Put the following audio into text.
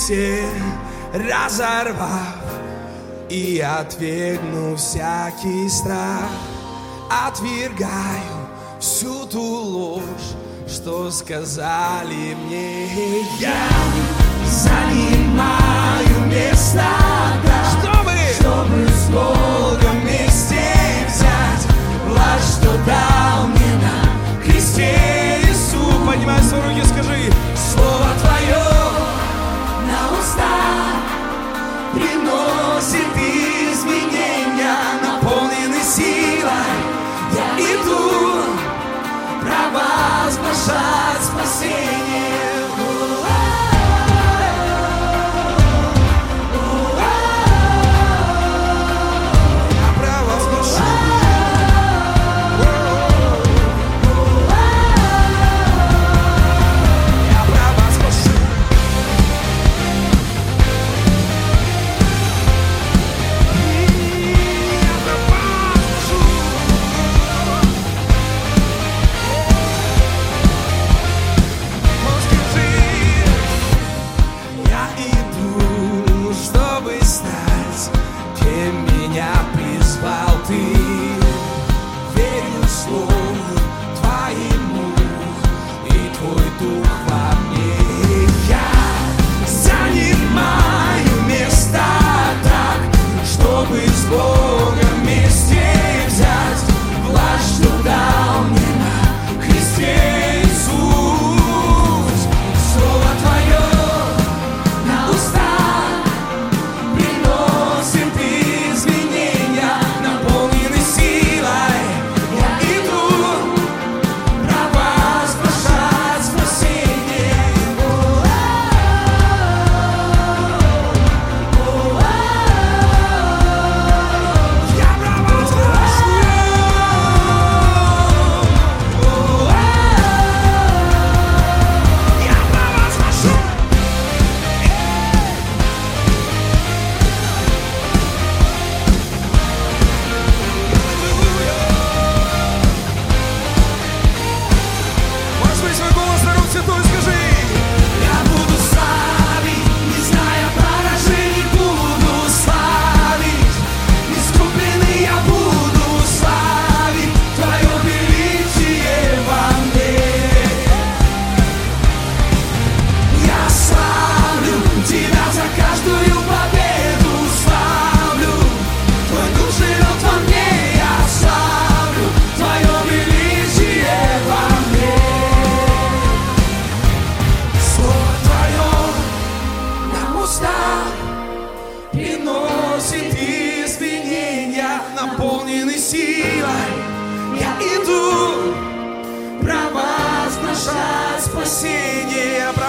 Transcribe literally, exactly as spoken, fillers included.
все разорвав и отвергнув всякий страх, отвергаю всю ту ложь, что сказали мне. Я занимаю место, чтобы, чтобы с Богом вместе взять власть, что дал мне на кресте Иисус. Поднимай свои руки, скажи: слово Твое на уста приносит изменения, наполнены силой. Я иду провозглашать спасение. Приносит изменения, наполненный силой. Я иду провозглашать спасение.